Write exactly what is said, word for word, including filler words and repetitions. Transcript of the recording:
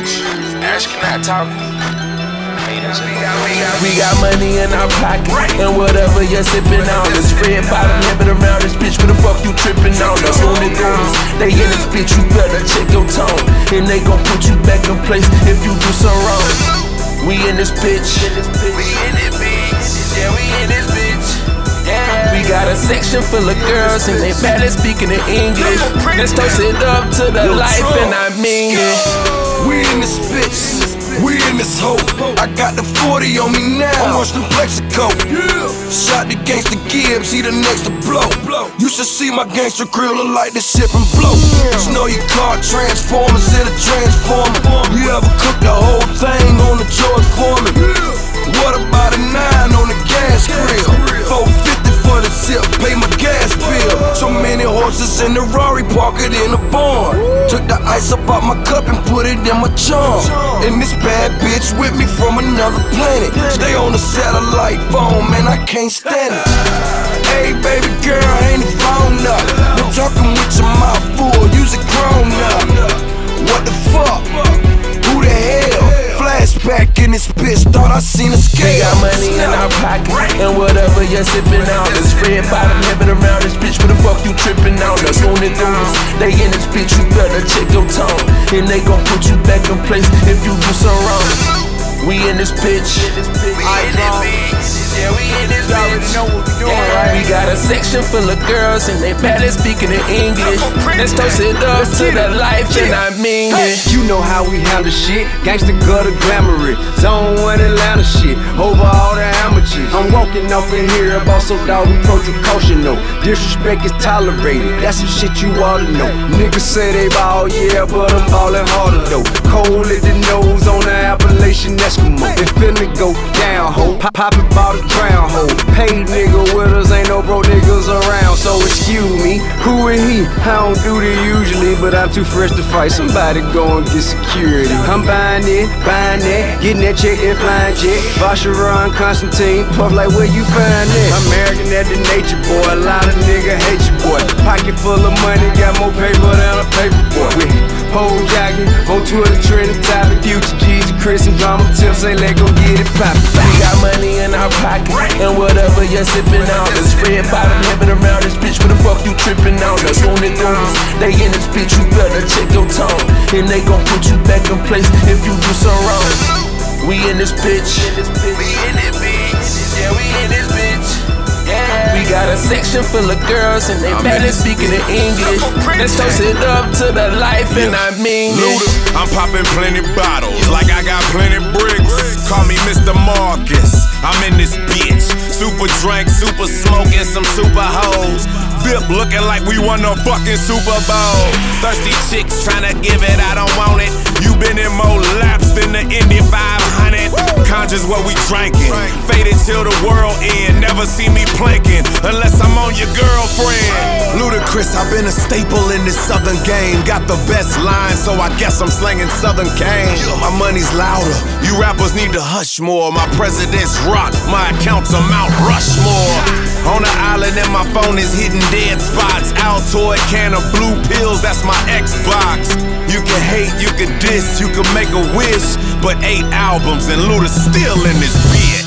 bitch. Asking, not talking. We got money in our pocket, and whatever you're sipping on is red bottom living around this bitch. What the fuck you tripping on? The Looney Tunes, they in this bitch, you better check your tone, and they gon' put you back in place if you do some wrong. We in this bitch, We in this bitch. Yeah, we in this bitch. Yeah. we got a section full of girls, and they bad at speaking in English. Let's toast it up to the life, and I mean it. We in this bitch, we in this hoe. I got the forty on me now, I'm watching Plexico. Shot the gangsta Gibbs, he the next to blow. You should see my gangster grill, look like this shit from blow. Snow your car, transformers in a transformer. You ever cook the whole thing on the George Foreman? What about a nine on the gas grill? four fifty for the zip, pay my gas bill. So many horses in the Rari, park it in the barn. Took the ice up out my cup and put it in my charm. And this bad bitch with me from another planet. Stay on the satellite phone, man, I can't stand it. Hey baby girl, ain't the phone up. Been talking with your mouth full, use it grown up. What the fuck? Who the hell? Flashback in this bitch, thought I seen a scale. We got money in our pocket, and whatever you're sipping on is red bottom living around this bitch. What the fuck you tripping on? The Looney Tunes, they in this bitch, you better check your tone, and they gon' put you back in place if you do some wrong. We in this bitch, We in this bitch. Yeah, we in this You already bitch. know what we doing, yeah. right? We got a section full of girls, and they bad at speaking in English. Let's toast it up to the life, and I mean it. You know how we handle shit. Gangsta gutter glamorous. Zone one Atlanta shit. Over all the amateurs. I'm walking off in here about so dog, we approach with caution, no. Disrespect is tolerated. That's some shit you ought to know. Niggas say they ball, yeah, but I'm ballin' harder though. Cold at the nose on the Appalachian Eskimo. It finna go down, ho. Pop poppin' about a drown, ho. Paid nigga with us, ain't no bro niggas around. So excuse me, who is he? I don't do this usually, but I'm too fresh to fight. Somebody go and get security. I'm buying it, buying that, getting that check, that flying jet. Vacheron, Constantine, puff like where you find that? American at the nature boy, a lot of nigga hate you boy. Pocket full of money, got more paper than a paper boy. With whole jogging, on Twitter, trending topic, future G's, Chris and drama tips, say let go get it poppin'. We got money in our pocket, and whatever you're sipping on is red bottom living around this bitch. What the fuck you tripping on? The Looney Tunes, they in this bitch, you better check your tone, and they gon' put you back in place if you do some wrong. We in this bitch, We in this bitch. Yeah, we in this bitch. Yeah. we got a section full of girls, and they bad at speaking in English. Let's toast it up to the life, and I mean it. Luda, I'm popping plenty bottles, like I got plenty bricks. Call me Mister Marcus, I'm in this bitch. Super drink, super smoking, some super hoes. Vip looking like we won the fucking Super Bowl. Thirsty chicks tryna give it, I don't want it. You been in more laps than the Indy five hundred. Conscious what we drinking, faded till the world end. Never see me planking, unless I'm on your girlfriend. Ludacris, I've been a staple in this southern game. Got the best line, so I guess I'm slanging southern cane. My money's louder, you rappers need to hush more. My president's rock, my account's a Mount Rushmore. On the island and my phone is hitting dead spots. Altoid can of blue pills, that's my Xbox. You can hate, you can diss, you can make a wish, but eight albums and Luda's still in this bitch.